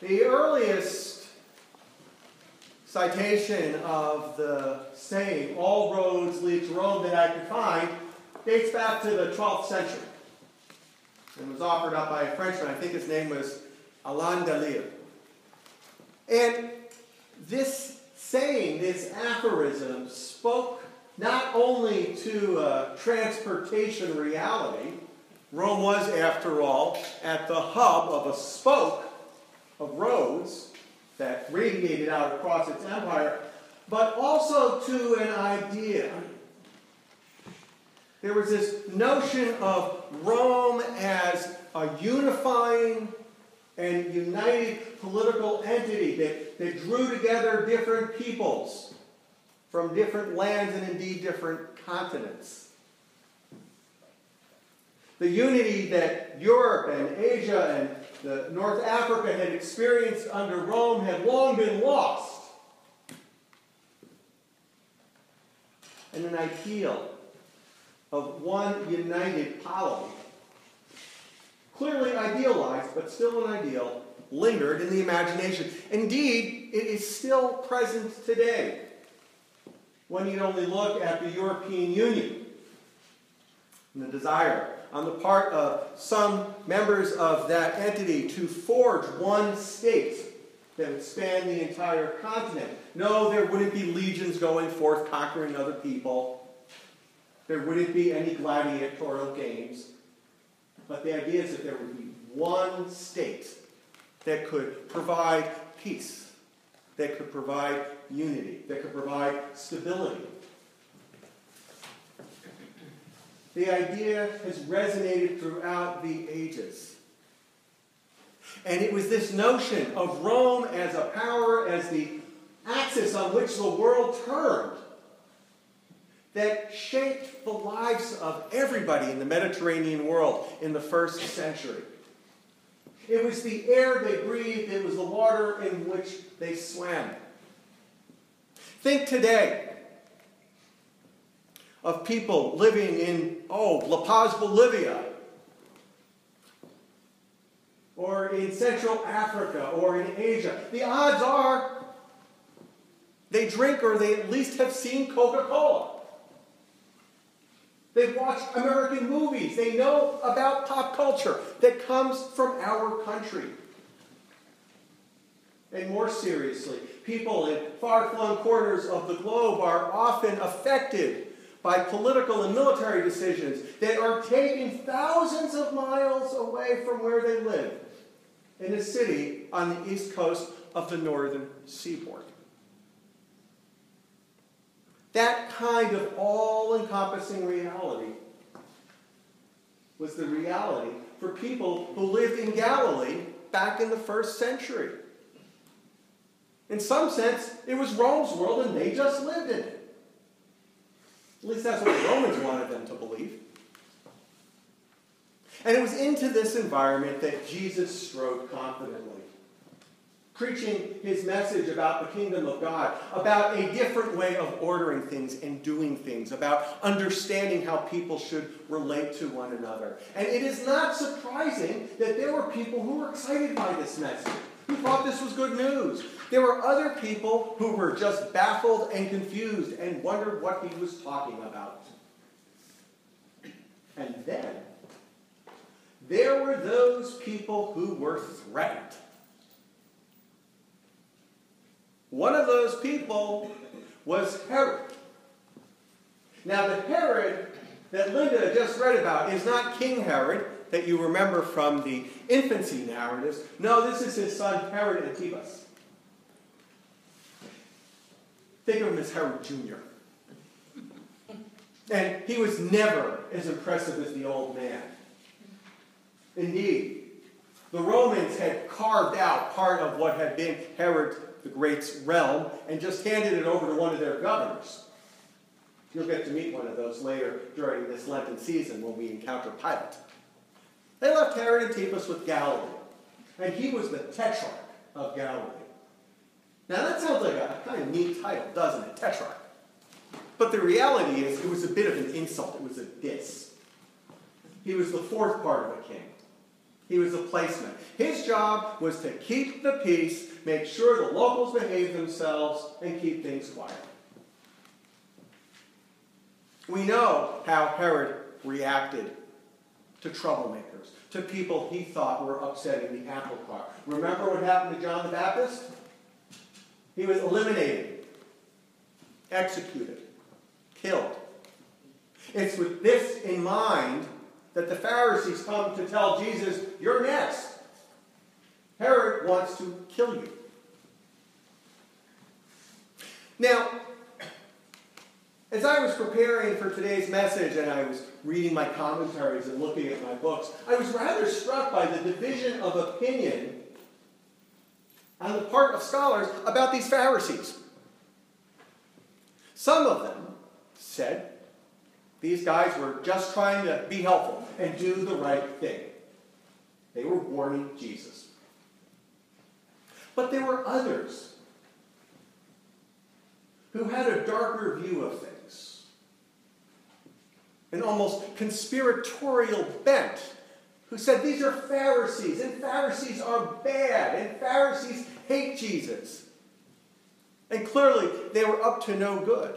The earliest citation of the saying, "all roads lead to Rome," that I could find dates back to the 12th century and was offered up by a Frenchman. I think his name was Alain Delille. And this saying, this aphorism, spoke not only to transportation reality. Rome was, after all, at the hub of a spoke of roads that radiated out across its empire, but also to an idea. There was this notion of Rome as a unifying and united political entity that drew together different peoples from different lands and indeed different continents. The unity that Europe and Asia and North Africa had experienced under Rome had long been lost. And an ideal of one united polity, clearly idealized, but still an ideal, lingered in the imagination. Indeed, it is still present today. When you only look at the European Union and the desire on the part of some members of that entity to forge one state that would span the entire continent. No, there wouldn't be legions going forth conquering other people. There wouldn't be any gladiatorial games. But the idea is that there would be one state that could provide peace, that could provide unity, that could provide stability. The idea has resonated throughout the ages. And it was this notion of Rome as a power, as the axis on which the world turned, that shaped the lives of everybody in the Mediterranean world in the first century. It was the air they breathed. It was the water in which they swam. Think today of people living in, La Paz, Bolivia, or in Central Africa, or in Asia. The odds are they drink, or they at least have seen Coca-Cola. They've watched American movies. They know about pop culture that comes from our country. And more seriously, people in far-flung corners of the globe are often affected by political and military decisions that are taken thousands of miles away from where they live, in a city on the east coast of the northern seaboard. That kind of all-encompassing reality was the reality for people who lived in Galilee back in the first century. In some sense, it was Rome's world and they just lived in it. At least that's what the Romans wanted them to believe. And it was into this environment that Jesus strode confidently, preaching his message about the kingdom of God, about a different way of ordering things and doing things, about understanding how people should relate to one another. And it is not surprising that there were people who were excited by this message, who thought this was good news. There were other people who were just baffled and confused and wondered what he was talking about. And then there were those people who were threatened. One of those people was Herod. Now, the Herod that Linda just read about is not King Herod that you remember from the infancy narratives. No, this is his son Herod Antipas. Think of him as Herod Jr. And he was never as impressive as the old man. Indeed, the Romans had carved out part of what had been Herod the Great's realm and just handed it over to one of their governors. You'll get to meet one of those later during this Lenten season when we encounter Pilate. They left Herod Antipas with Galilee, and he was the tetrarch of Galilee. Now that sounds like a kind of neat title, doesn't it? Tetrarch. But the reality is it was a bit of an insult. It was a diss. He was the fourth part of a king. He was a placeman. His job was to keep the peace, make sure the locals behave themselves, and keep things quiet. We know how Herod reacted to troublemakers, to people he thought were upsetting the apple cart. Remember what happened to John the Baptist? He was eliminated, executed, killed. It's with this in mind that the Pharisees come to tell Jesus, "You're next. Herod wants to kill you." Now, as I was preparing for today's message and I was reading my commentaries and looking at my books, I was rather struck by the division of opinion on the part of scholars about these Pharisees. Some of them said these guys were just trying to be helpful and do the right thing. They were warning Jesus. But there were others who had a darker view of things, an almost conspiratorial bent, who said these are Pharisees, and Pharisees are bad, and Pharisees hate Jesus. And clearly, they were up to no good.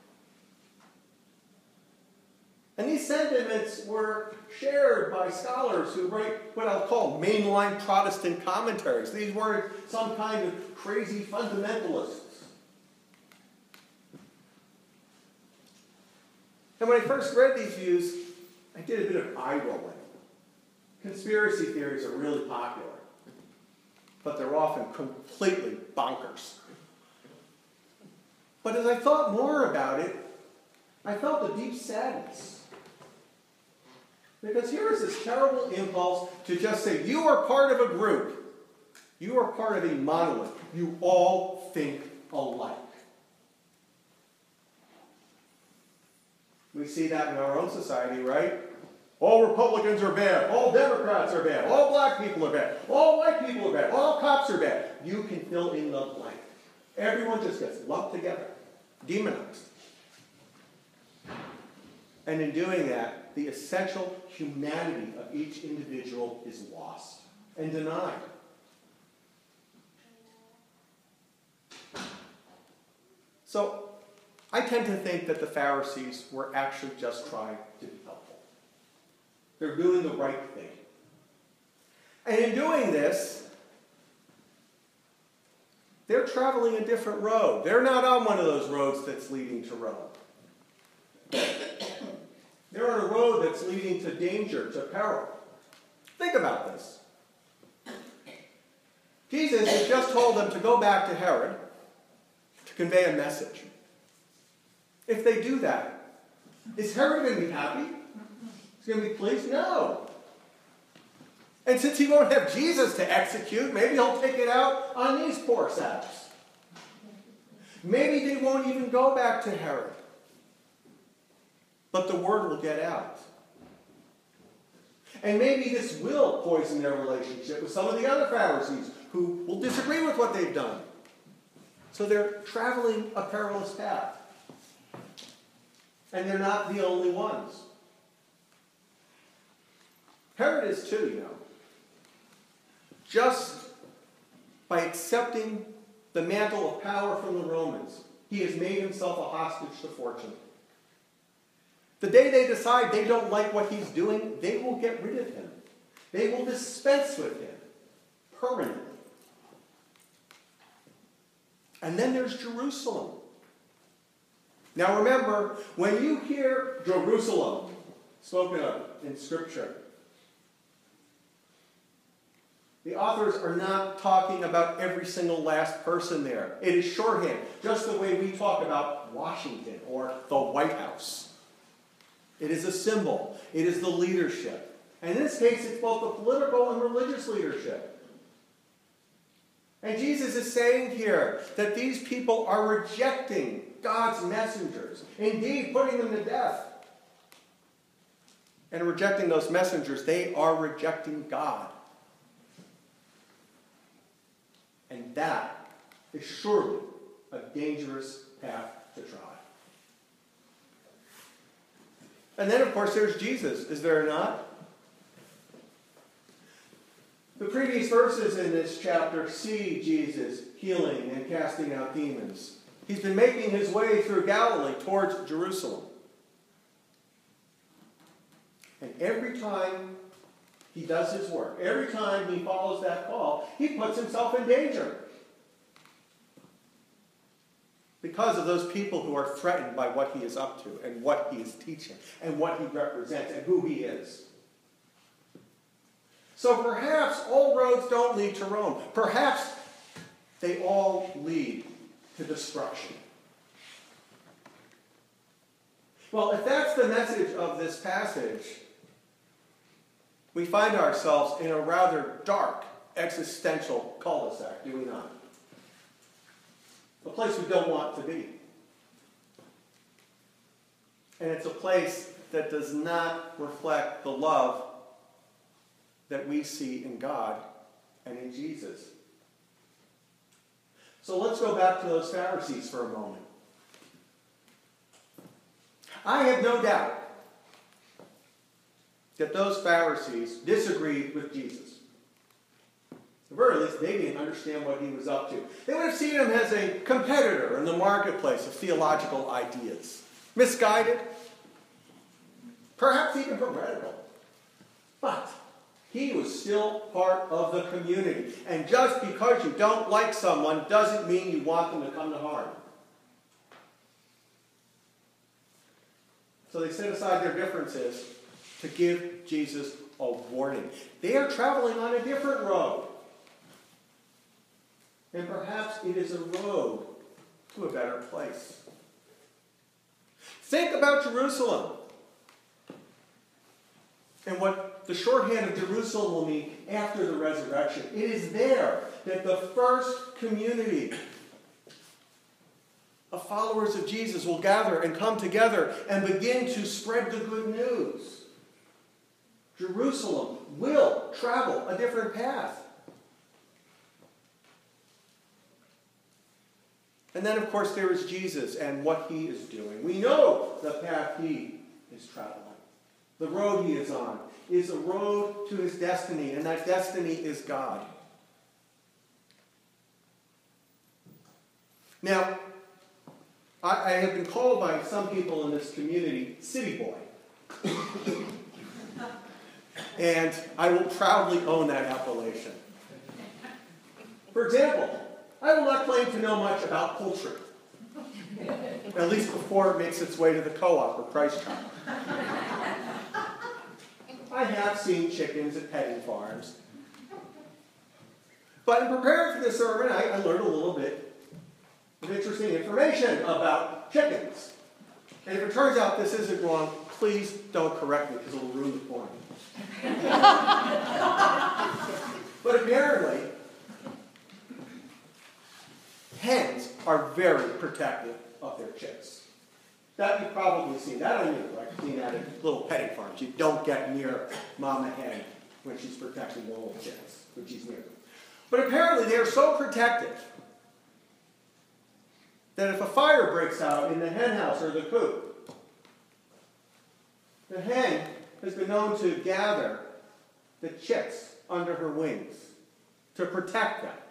And these sentiments were shared by scholars who write what I'll call mainline Protestant commentaries. These weren't some kind of crazy fundamentalists. And when I first read these views, I did a bit of eye rolling. Conspiracy theories are really popular, but they're often completely bonkers. But as I thought more about it, I felt a deep sadness. Because here is this terrible impulse to just say, you are part of a group. You are part of a monolith. You all think alike. We see that in our own society, right? All Republicans are bad. All Democrats are bad. All black people are bad. All white people are bad. All cops are bad. You can fill in the blank. Everyone just gets lumped together, demonized. And in doing that, the essential humanity of each individual is lost and denied. So, I tend to think that the Pharisees were actually just trying to be helpful. They're doing the right thing. And in doing this, they're traveling a different road. They're not on one of those roads that's leading to Rome. They're on a road that's leading to danger, to peril. Think about this. Jesus has just told them to go back to Herod to convey a message. If they do that, is Herod going to be happy? Is he going to be pleased? No. And since he won't have Jesus to execute, maybe he'll take it out on these poor saps. Maybe they won't even go back to Herod. But the word will get out. And maybe this will poison their relationship with some of the other Pharisees who will disagree with what they've done. So they're traveling a perilous path. And they're not the only ones. Herod is too, you know. Just by accepting the mantle of power from the Romans, he has made himself a hostage to fortune. The day they decide they don't like what he's doing, they will get rid of him. They will dispense with him permanently. And then there's Jerusalem. Now remember, when you hear Jerusalem spoken of in Scripture, the authors are not talking about every single last person there. It is shorthand, just the way we talk about Washington or the White House. It is a symbol. It is the leadership. And in this case, it's both the political and religious leadership. And Jesus is saying here that these people are rejecting God's messengers, indeed putting them to death. And rejecting those messengers, they are rejecting God. And that is surely a dangerous path to try. And then, of course, there's Jesus, is there not? The previous verses in this chapter see Jesus healing and casting out demons. He's been making his way through Galilee towards Jerusalem. And every time he does his work, every time he follows that call, he puts himself in danger. Because of those people who are threatened by what he is up to and what he is teaching and what he represents and who he is. So perhaps all roads don't lead to Rome. Perhaps they all lead to destruction. Well, if that's the message of this passage, we find ourselves in a rather dark existential cul-de-sac, do we not? A place we don't want to be. And it's a place that does not reflect the love that we see in God and in Jesus. So let's go back to those Pharisees for a moment. I have no doubt that those Pharisees disagreed with Jesus. At the very least, they didn't understand what he was up to. They would have seen him as a competitor in the marketplace of theological ideas. Misguided, perhaps even heretical. But he was still part of the community. And just because you don't like someone doesn't mean you want them to come to harm. So they set aside their differences to give Jesus a warning. They are traveling on a different road. And perhaps it is a road to a better place. Think about Jerusalem and what the shorthand of Jerusalem will mean after the resurrection. It is there that the first community of followers of Jesus will gather and come together and begin to spread the good news. Jerusalem will travel a different path. And then, of course, there is Jesus and what he is doing. We know the path he is traveling. The road he is on is a road to his destiny, and that destiny is God. Now, I have been called by some people in this community city boy. And I will proudly own that appellation. For example, I will not claim to know much about poultry, at least before it makes its way to the co-op or Christ Child. I have seen chickens at petting farms. But in preparing for this sermon, I learned a little bit of interesting information about chickens. And if it turns out this isn't wrong, please don't correct me because it will ruin the point. But apparently, hens are very protective of their chicks. That you've probably seen. That I knew. I've seen that at little petting farms. You don't get near mama hen when she's protecting the little chicks when she's near them. But apparently they are so protective that if a fire breaks out in the hen house or the coop, the hen has been known to gather the chicks under her wings to protect them.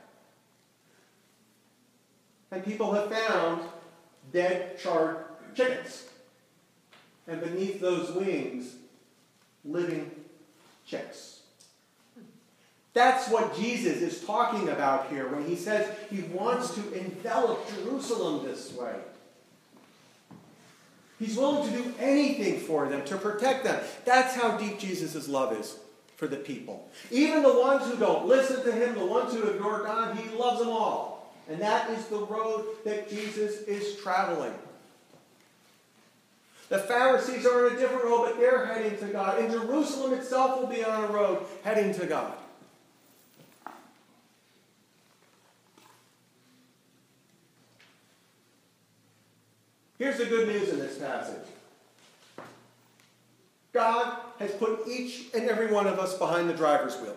And people have found dead, charred chickens. And beneath those wings, living chicks. That's what Jesus is talking about here when he says he wants to envelop Jerusalem this way. He's willing to do anything for them, to protect them. That's how deep Jesus' love is for the people. Even the ones who don't listen to him, the ones who ignore God, he loves them all. And that is the road that Jesus is traveling. The Pharisees are on a different road, but they're heading to God. And Jerusalem itself will be on a road heading to God. Here's the good news in this passage. God has put each and every one of us behind the driver's wheel.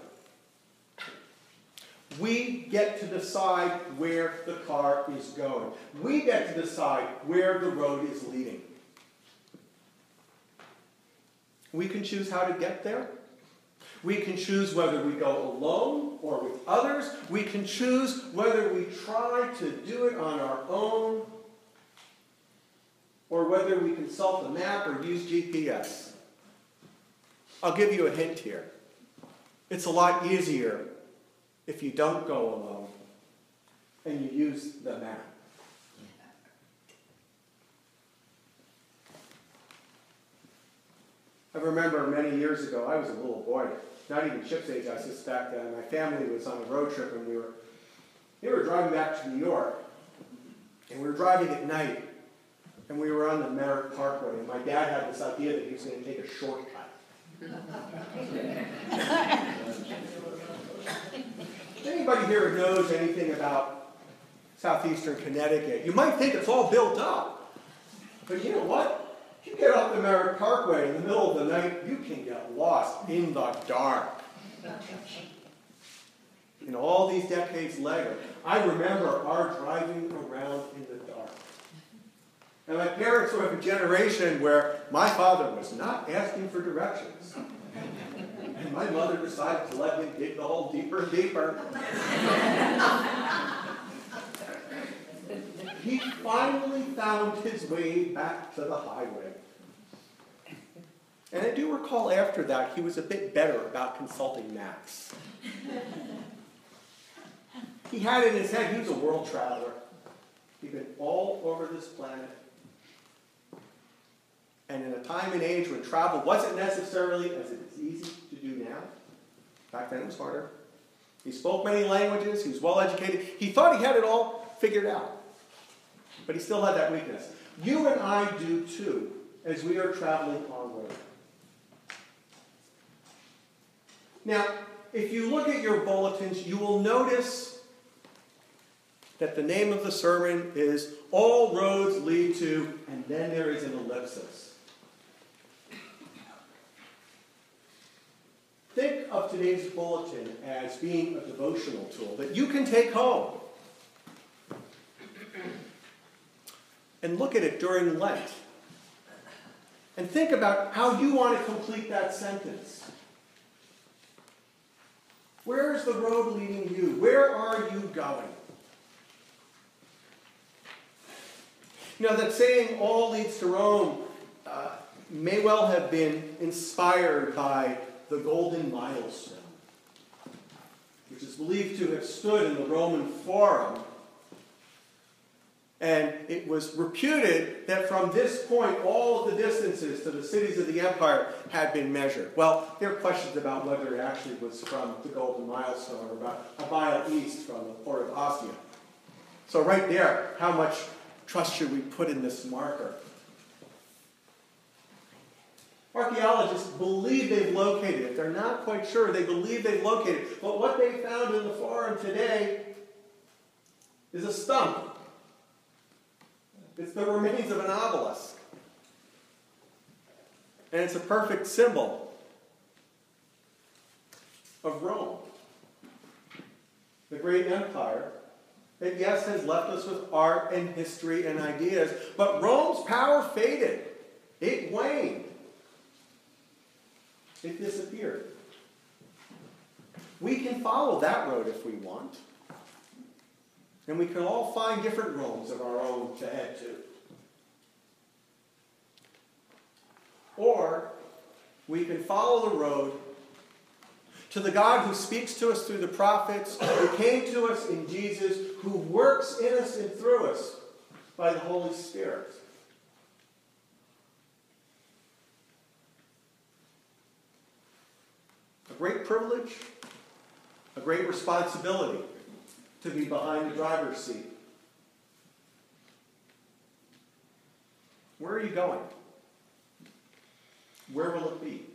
We get to decide where the car is going. We get to decide where the road is leading. We can choose how to get there. We can choose whether we go alone or with others. We can choose whether we try to do it on our own or whether we consult a map or use GPS. I'll give you a hint here. It's a lot easier if you don't go alone and you use the map. I remember many years ago, I was a little boy, not even Chip's age, I suspect, and my family was on a road trip, and we were driving back to New York, and we were driving at night, and we were on the Merritt Parkway, and my dad had this idea that he was going to take a shortcut. Anybody here who knows anything about southeastern Connecticut, you might think it's all built up, but you know what? If you get off the Merritt Parkway in the middle of the night, you can get lost in the dark. And all these decades later, I remember our driving around in the dark. And my parents were of a generation where my father was not asking for directions. And my mother decided to let him dig the hole deeper and deeper. He finally found his way back to the highway. And I do recall after that he was a bit better about consulting maps. He had in his head he was a world traveler. He'd been all over this planet. And in a time and age when travel wasn't necessarily as it is easy to do now, back then it was harder. He spoke many languages, he was well educated. He thought he had it all figured out. But he still had that weakness. You and I do too, as we are traveling onward. Now, if you look at your bulletins, you will notice that the name of the sermon is All Roads Lead to, and then there is an ellipsis. Think of today's bulletin as being a devotional tool that you can take home and look at it during Lent. And think about how you want to complete that sentence. Where is the road leading you? Where are you going? You know, that saying, all leads to Rome, may well have been inspired by the Golden Milestone, which is believed to have stood in the Roman Forum. And it was reputed that from this point, all of the distances to the cities of the empire had been measured. Well, there are questions about whether it actually was from the Golden Milestone or about a mile east from the port of Ostia. So right there, how much trust should we put in this marker? Archaeologists believe they've located it. They're not quite sure. They believe they've located it. But what they found in the Forum today is a stump. It's the remains of an obelisk. And it's a perfect symbol of Rome. The great empire that, yes, has left us with art and history and ideas, but Rome's power faded. It waned. It disappeared. We can follow that road if we want. And we can all find different Romes of our own to head to. Or we can follow the road to the God who speaks to us through the prophets, who came to us in Jesus, who works in us and through us by the Holy Spirit. A great privilege, a great responsibility to be behind the driver's seat. Where are you going? Where will it be?